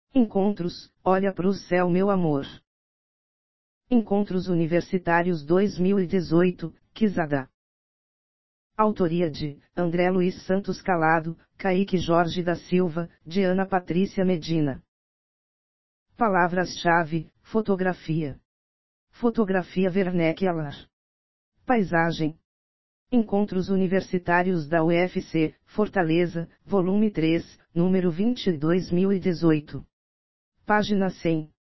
Encontros, olha pro céu meu amor. Encontros Universitários 2018, Quizada. Autoria de André Luiz Santos Calado, Kaique Jorge da Silva, Diana Patrícia Medina. Palavras-chave: fotografia. Fotografia vernacular. Paisagem. Encontros Universitários da UFC, Fortaleza, volume 3, número 20 2018. Página 100.